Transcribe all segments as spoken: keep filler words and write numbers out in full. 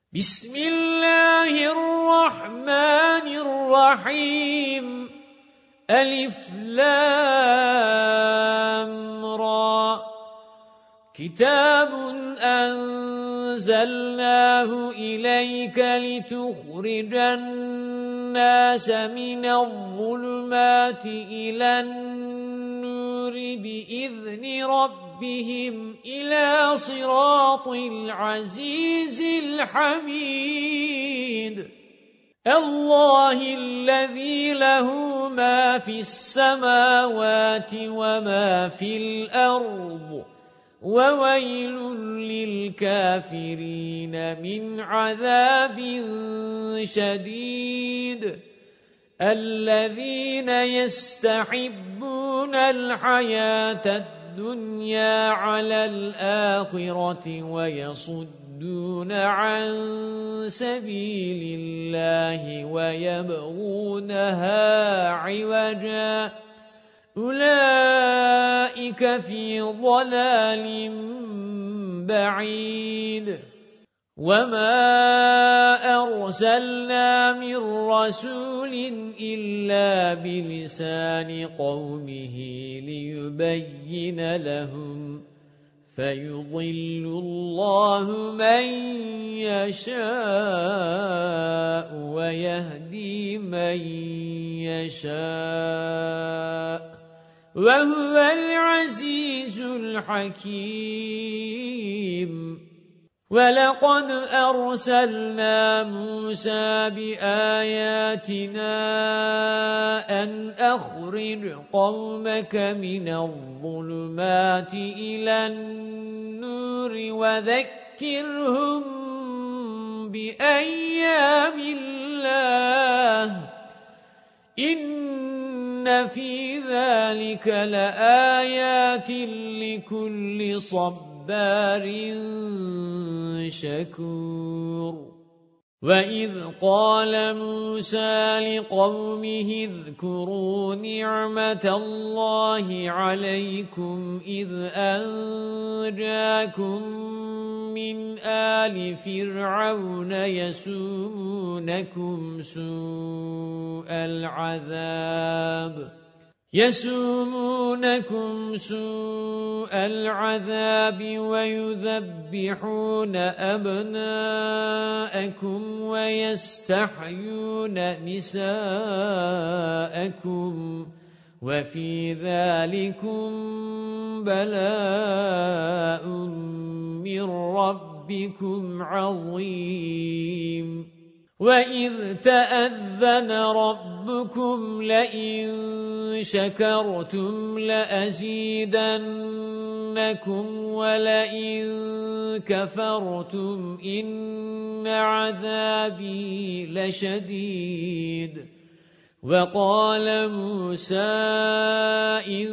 بسم الله الرحمن الرحيم ألف لام را كتاب أنزلناه إليك لتخرج الناس من الظلمات إلى النور بإذن ربهم إلى صراط العزيز الحميد الله الذي له ما في السماوات وما في الأرض وويل للكافرين من عذاب شديد الذين يستحبون الحياة الدنيا على الآخرة ويصدون عن سبيل الله ويبغونها عوجا أولئك في ضلال بعيد وما أرسلنا من رسول إلا بلسان قومه ليبين لهم فيضل الله من يشاء ويهدي من يشاء وهو العزيز الحكيم وَلَقَدْ أَرْسَلْنَا مُوسَى بِآيَاتِنَا أَنْ أَخْرِجْ قَوْمَكَ مِنَ الظُّلُمَاتِ إِلَى النُّورِ وَذَكِّرْهُم بِأَيَّامِ اللَّهِ إِنَّ فِي ذَلِكَ لَآيَاتٍ لِكُلِّ صَبَّارٍ بار شكور وَإِذْ قَالَ مُوسَى لِقَوْمِهِ اذْكُرُوا نِعْمَةَ اللَّهِ عَلَيْكُمْ إِذْ أَنْجَاكُمْ مِنْ آلِ فِرْعَوْنَ يَسُومُونَكُمْ سُوءَ الْعَذَابِ يَسُومُونَكُمْ سُوءَ الْعَذَابِ وَيُذَبِّحُونَ أَبْنَاءَكُمْ وَيَسْتَحْيُونَ نِسَاءَكُمْ وَفِي ذَلِكُمْ بَلَاءٌ مِّن رَّبِّكُمْ عَظِيمٌ وَإِذْ تَأَذَّنَ رَبُّكُمْ لَئِن شَكَرْتُمْ لَأَزِيدَنَّكُمْ وَلَئِن كَفَرْتُمْ إِنَّ عَذَابِي لَشَدِيدٌ وَقَالَ مُوسَى إِن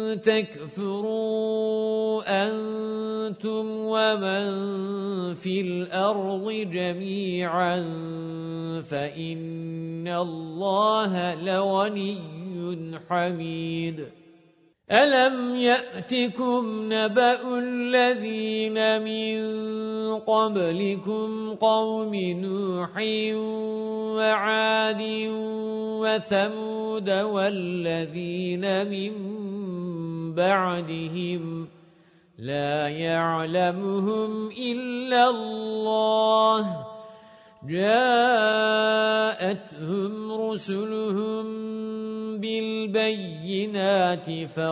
تَكْفُرُوا أَنْتُمْ وَمَنْ فِي الْأَرْضِ جَمِيعًا فَإِنَّ اللَّهَ لَغَنِيٌّ حَمِيدٌ أَلَمْ يَأْتِكُمْ نَبَأُ الَّذِينَ مِنْ قَبْلِكُمْ قَوْمِ نُوحٍ وَعَادٍ وَثَمُودَ وَالَّذِينَ مِنْ بَعْدِهِمْ لَا يَعْلَمُهُمْ إِلَّا اللَّهُ جاءتهم رسلهم بالبينات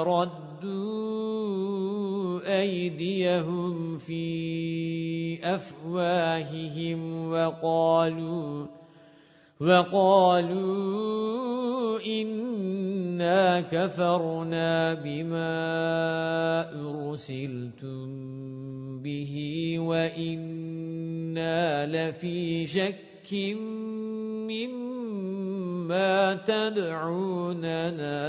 فردوا أيديهم في أفواههم وقالوا وقالوا إنا كفرنا بما أرسلتم به وإنا لفي شك مما تدعوننا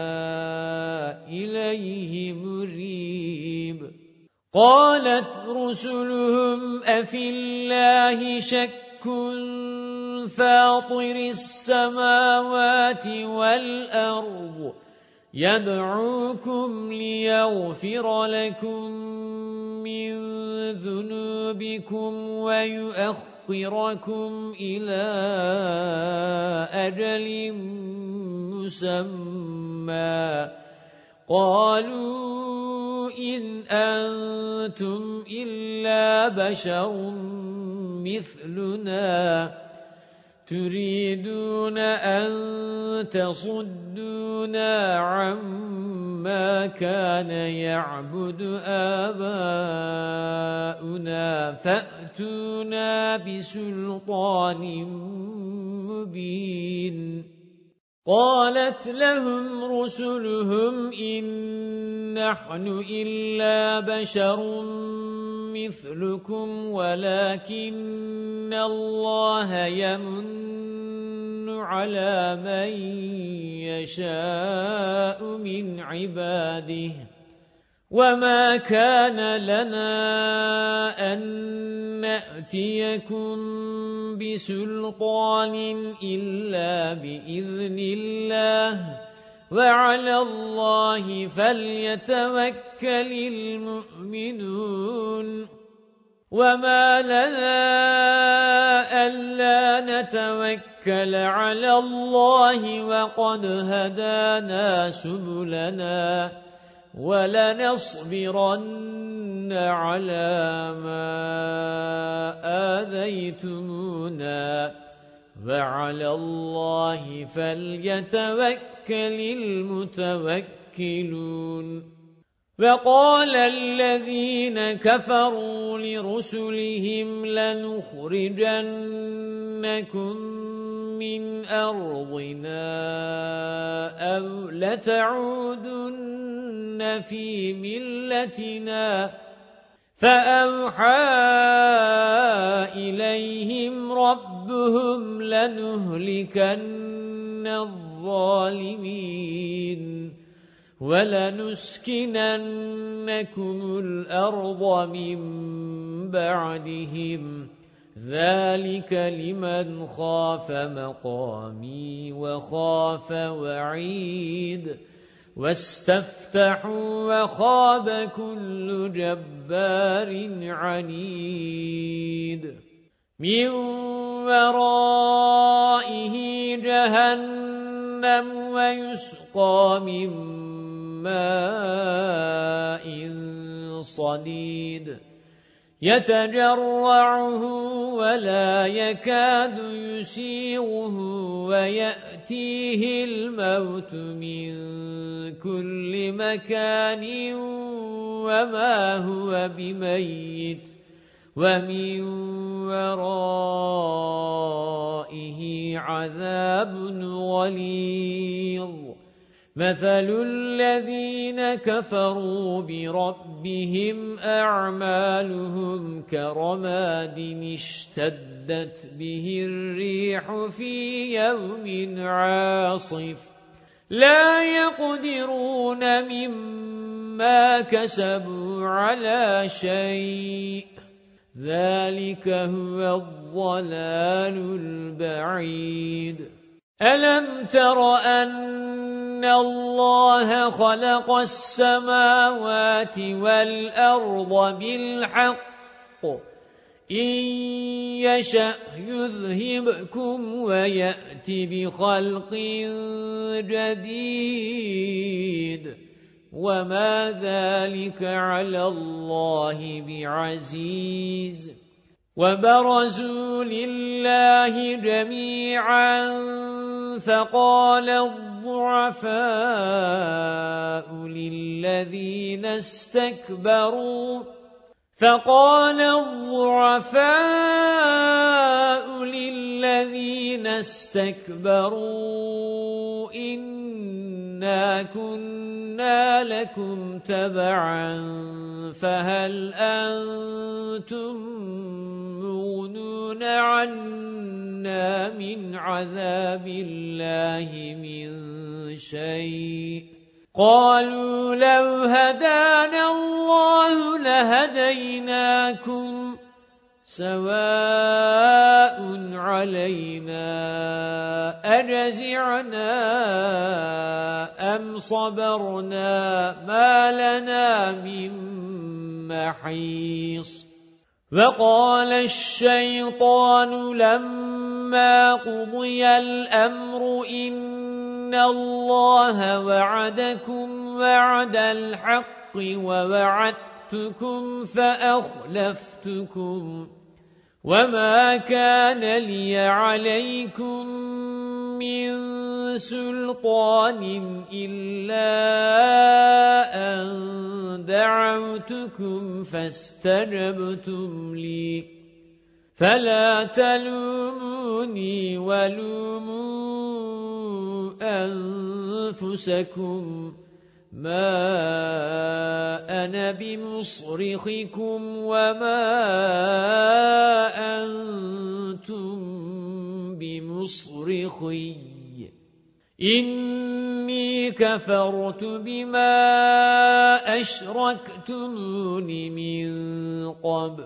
إليه مريب قالت رسلهم أفي الله شك فاطر السماوات والأرض يدعوكم ليغفر لكم من ذنوبكم ويؤخركم يؤخركم إلى أجل مسمى قالوا إن أنتم إلا بشر مثلنا تريدون أن تصدونا عما كان يعبد آباؤنا فأتونا بسلطان مبين قالت لهم رسلهم إن نحن إلا بشر مثلكم ولكن الله يمن على من يشاء من عباده وما كان لنا أن نأتيكم بسلطان إلا بإذن الله وعلى الله فليتوكل المؤمنون وما لنا ألا نتوكل على الله وقد هدانا سبلنا ولنصبرن على ما آذيتمونا وعلى الله فليتوكل المتوكلون وقال الذين كفروا لرسلهم لنخرجنكم من أرضنا أو لتعودن في ملتنا فأوحى إليهم ربهم لنهلكن الظالمين ولنسكننكم الأرض من بعدهم ذلك لمن خاف مقامي وخاف وعيد واستفتحوا وخاب كل جبار عنيد من ورائه جهنم ويسقى من ماء صديد يتجرعه ولا يكاد يسيغه ويأتيه الموت من كل مكان وما هو بميت ومن ورائه عذاب غليظ مثل الذين كفروا بربهم أعمالهم كرماد اشتدت به الريح في يوم عاصف لا يقدرون مما كسبوا على شيء ذلك هو الضلال البعيد ألم تر أن الله خلق السماوات والأرض بالحق إن يشأ يذهبكم ويأت بخلق جديد وما ذلك على الله بعزيز وبرزوا لله جميعا فقال الضعفاء للذين استكبروا فقال الضعفاء للذين استكبروا إنا كنا لكم تبعا فهل أنتم مغنون عنا من عذاب الله من شيء قالوا لو هدانا الله لهديناكم سواء علينا أجزعنا أم صبرنا ما لنا من محيص وقال الشيطان لما قضي الأمر إن الله وعدكم وعد الحق ووعدتكم فأخلفتكم وما كان لي عليكم من سلطان إلا أن دعوتكم فاستجبتم لي فلا تلوموني ولوموا أنفسكم ما أنا بمصرخكم وما أنتم بمصرخي إني كفرت بما أشركتمون من قبل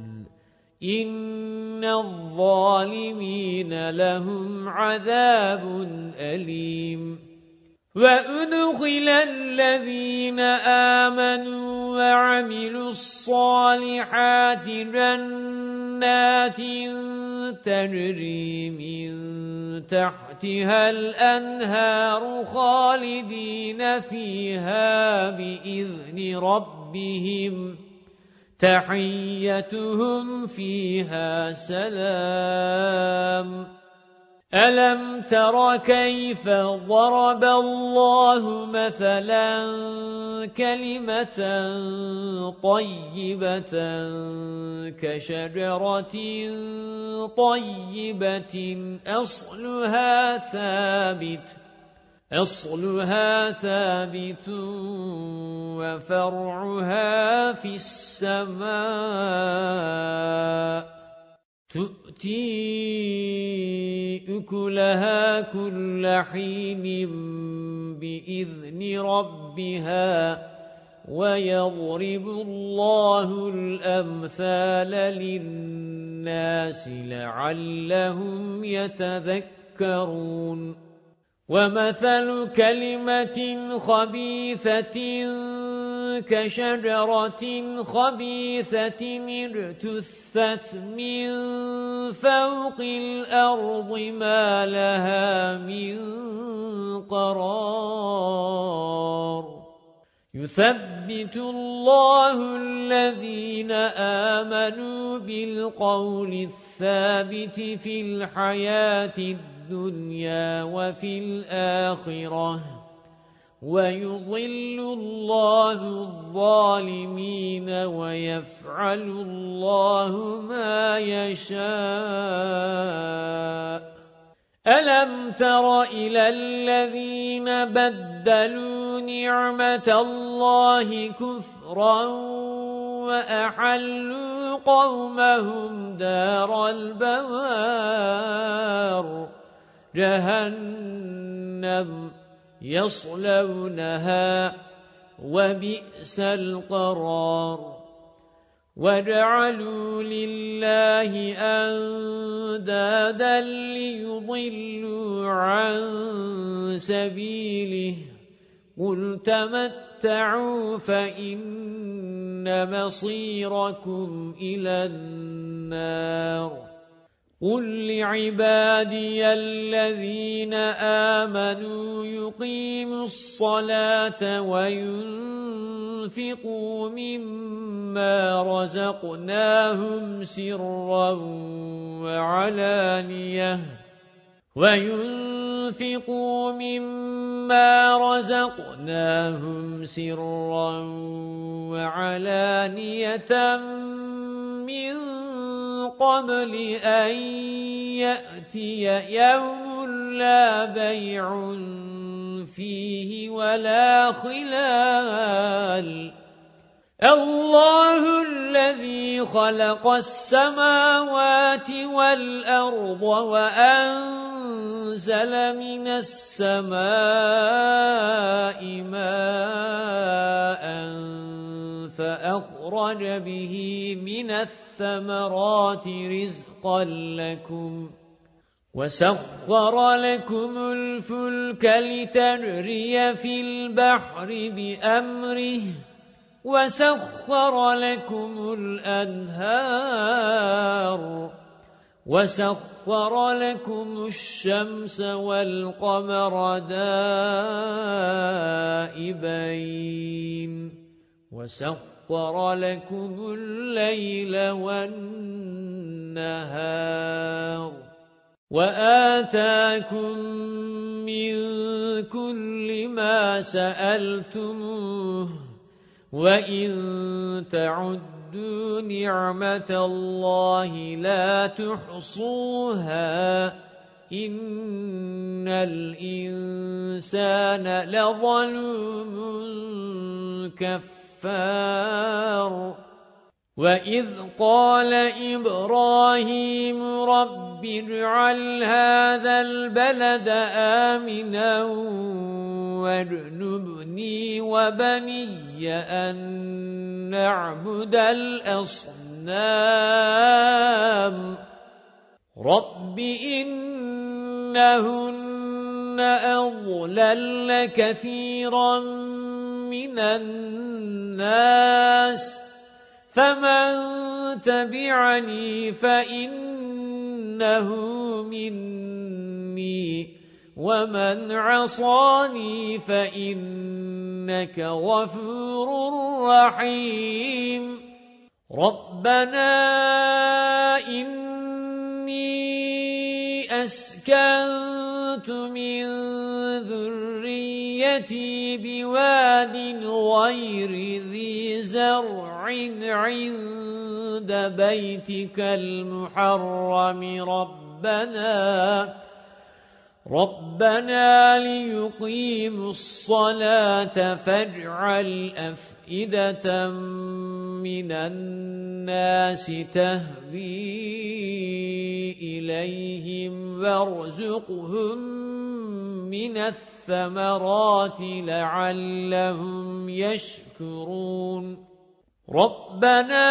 إن الظالمين لهم عذاب أليم وَأُدْخِلَ الَّذِينَ آمَنُوا وَعَمِلُوا الصَّالِحَاتِ جَنَّاتٍ تَجْرِي مِنْ تَحْتِهَا الْأَنْهَارُ خَالِدِينَ فِيهَا بِإِذْنِ رَبِّهِمْ تَحِيَّتُهُمْ فِيهَا سَلَامٌ أَلَمْ تَرَ كَيْفَ ضَرَبَ اللَّهُ مَثَلًا كَلِمَةً طَيِّبَةً كَشَجَرَةٍ طَيِّبَةٍ أَصْلُهَا ثَابِتٌ أَصْلُهَا ثَابِتٌ وَفَرْعُهَا فِي السَّمَاءِ تُؤْتِي أُكُلَهَا كُلَّ حِينٍ بِإِذْنِ رَبِّهَا وَيَضْرِبُ اللَّهُ الْأَمْثَالَ لِلنَّاسِ لَعَلَّهُمْ يَتَذَكَّرُونَ وَمَثَلُ كَلِمَةٍ خَبِيثَةٍ كَشَجَرَةٍ خَبِيثَةٍ اجْتُثَّتْ مِنْ فَوْقِ الْأَرْضِ مَا لَهَا مِنْ قَرَارٍ يُثَبِّتُ اللَّهُ الَّذِينَ آمَنُوا بِالْقَوْلِ الثَّابِتِ فِي الْحَيَاةِ الدُّنْيَا وَفِي الْآخِرَةِ وَيُضِلُّ اللَّهُ الظَّالِمِينَ وَيَفْعَلُ اللَّهُ مَا يَشَاءُ أَلَمْ تَرَ إِلَى الَّذِينَ بَدَّلُوا نِعْمَةَ اللَّهِ كُفْرًا وَأَحَلُّوا قَوْمَهُمْ دَارَ الْبَوَارِ جَهَنَّمَ يَصْلَوْنَهَا وَبِئْسَ الْقَرَارُ وَجَعَلُوا لِلَّهِ أَنْدَادًا لِيُضِلُّوا عَنْ سَبِيلِهِ قُلْ تَمَتَّعُوا فَإِنَّ مَصِيرَكُمْ إِلَى النَّارِ قُلْ لِعِبَادِيَ الَّذِينَ آمَنُوا يُقِيمُوا الصَّلَاةَ وَيُنْفِقُوا مِمَّا رَزَقْنَاهُمْ سِرًّا وَعَلَانِيَةً وَيُنْفِقُوا مِمَّا رَزَقْنَاهُمْ سِرًّا وَعَلَانِيَةً مِنْ قَبْلِ أَنْ يَأْتِيَ يَوْمٌ لَا بَيْعٌ فِيهِ وَلَا خِلَالٌ اللَّهُ الَّذِي خَلَقَ السَّمَاوَاتِ وَالْأَرْضَ وَأَنزَلَ مِنَ السَّمَاءِ مَاءً فَأَخْرَجَ بِهِ مِنَ الثَّمَرَاتِ رِزْقًا لَكُمْ وَسَخَّرَ لَكُمُ الْفُلْكَ لِتَجْرِيَ فِي الْبَحْرِ بِأَمْرِهِ وسخر لكم الأنهار وسخر لكم الشمس والقمر دائبين وسخر لكم الليل والنهار وآتاكم من كل ما سألتموه وَإِن تَعُدُّوا نِعْمَةَ اللَّهِ لَا تُحْصُوهَا إِنَّ الْإِنسَانَ لَظَلُومٌ كَفَّارٌ وَإِذْ قَالَ إِبْرَاهِيمُ رَبِّ اجْعَلْ هَذَا الْبَلَدَ آمِنًا وَاجْنُبْنِي وَبَنِيَّ أَن نَّعْبُدَ الْأَصْنَامَ رَبِّ إِنَّهُنَّ أَضْلَلْنَ كَثِيرًا مِنَ النَّاسِ فَمَن تَبِعَنِي فَإِنَّهُ مِنِّي وَمَنْ عَصَانِي فَإِنَّكَ غَفُورٌ رَّحِيمٌ رَبَّنَا إِنِّي أَسْكَنتُ مِن ذُرِّيَّتِي بِوَادٍ غَيْرِ ذِي زَرْعٍ عِندَ بَيْتِكَ الْمُحَرَّمِ رَبَّنَا رَبَّنَا لِيُقِيمُوا الصَّلَاةَ فَاجْعَلْ أَفْئِدَةً مِنَ النَّاسِ تَهْوِي إِلَيْهِمْ وَارْزُقْهُم مِّنَ الثَّمَرَاتِ لَعَلَّهُمْ يَشْكُرُونَ رَبَّنَا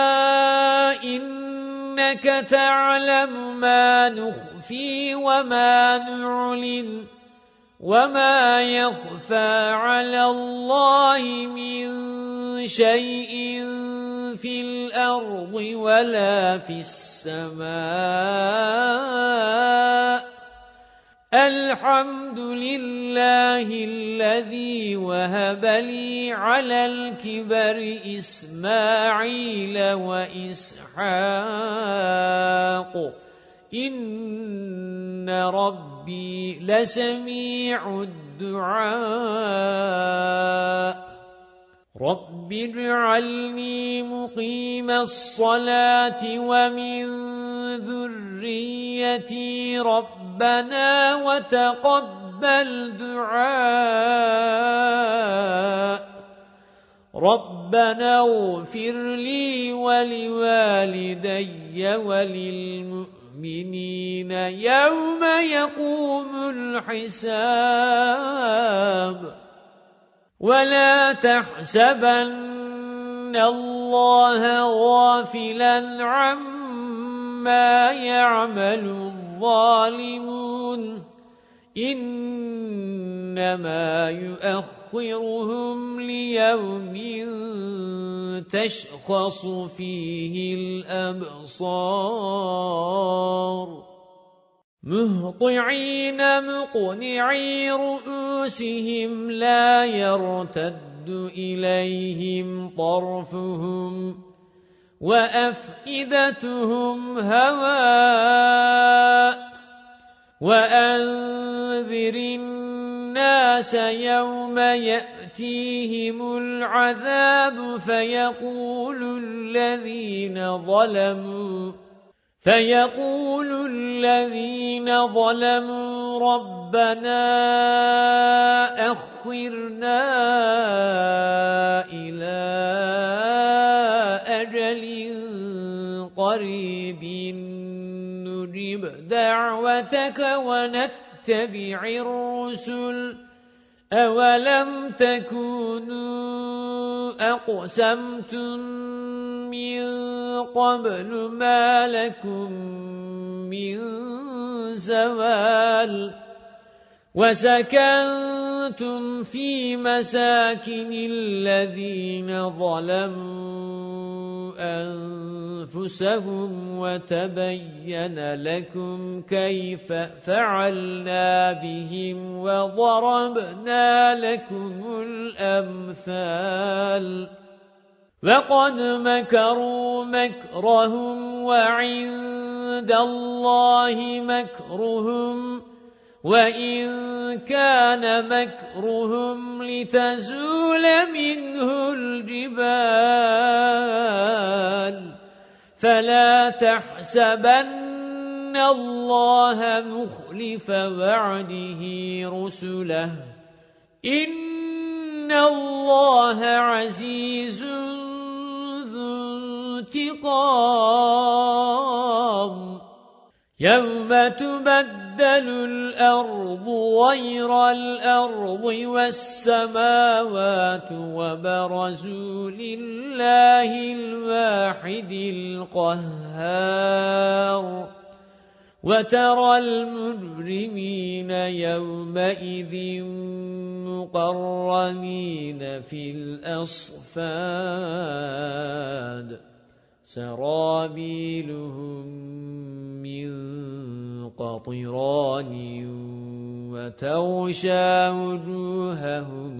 إِنَّكَ تَعْلَمُ مَا نُخْفِي وَمَا نُعْلِنُ وَمَا يَخْفَى عَلَى اللَّهِ مِنْ شَيْءٍ فِي الْأَرْضِ وَلَا فِي السَّمَاءِ الْحَمْدُ لِلَّهِ الَّذِي وَهَبَ لِي عَلَى الْكِبَرِ إِسْمَاعِيلَ وَإِسْحَاقَ إِنَّ رَبِّي لَسَمِيعُ الدُّعَاءِ رَبِّ اجْعَلْنِي مُقِيمَ الصَّلَاةِ وَمِن ذُرِّيَّتِي رَبَّنَا وَتَقَبَّلْ دُعَاءِ رَبَّنَا اغْفِرْ لِي وَلِوَالِدَيَّ وَلِلْمُؤْمِنِينَ يَوْمَ يَقُومُ الْحِسَابُ وَلَا تَحْسَبَنَّ اللَّهَ غَافِلًا عَمَّا يَعْمَلُ الظَّالِمُونَ إِنَّمَا يُؤَخِّرُهُمْ لِيَوْمٍ تَشْخَصُ فِيهِ الْأَبْصَارُ مُهْطِعِينَ مُقْنِعِي رُءُوسِهِمْ لَا يَرْتَدُّ إِلَيْهِمْ طَرْفُهُمْ وَأَفْئِدَتُهُمْ هَوَاءٌ وَأَنذِرِ النَّاسَ يَوْمَ يَأْتِيهِمُ الْعَذَابُ فَيَقُولُ الَّذِينَ ظَلَمُوا فَيَقُولُ الَّذِينَ ظَلَمُوا رَبَّنَا أَخِّرْنَا إِلَى أَجَلٍ قَرِيبٍ نُجِبْ دَعْوَتَكَ وَنَتَّبِعِ الرُّسُلَ أَوَلَمْ تَكُونُوا أَقْسَمْتُمْ مِنْ قَبْلُ مَا لَكُمْ مِنْ زَوَالٍ وَسَكَنْتُمْ كنتم في مساكن الذين ظلموا أنفسهم وتبين لكم كيف فعلنا بهم وضربنا لكم الأمثال وَقَدْ مَكَرُوا مَكْرَهُمْ وَعِندَ اللَّهِ مَكْرُهُمْ وَإِنْ كَانَ مَكْرُهُمْ لِتَزُولَ مِنْهُ الْجِبَالُ فَلَا تَحْسَبَنَّ اللَّهَ مُخْلِفَ وَعْدِهِ رُسُلَهُ إِنَّ اللَّهَ عَزِيزٌ انتقام يوم تبدل الأرض غير الأرض والسماوات وبرزوا لله الواحد القهار وترى المجرمين يومئذ مقرنين في الأصفاد سرابيلهم من قطران وتغشى وجوههم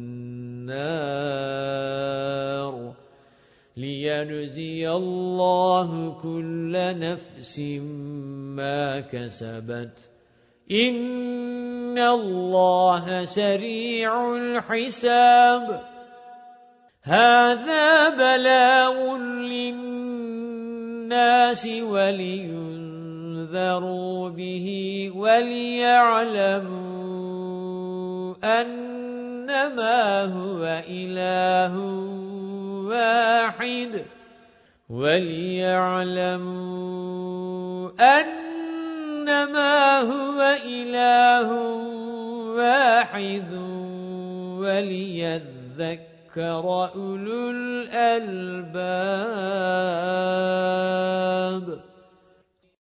النار ليجزي الله كل نفس ما كسبت إن الله سريع الحساب هذا بلاغ للناس ولينذروا به وليعلموا أنما هو إله واحد وليعلموا أنما هو إله واحد وليذكر أولو الألباب